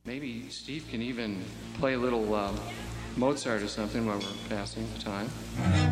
Maybe Steve can even play a little Mozart or something while we're passing the time.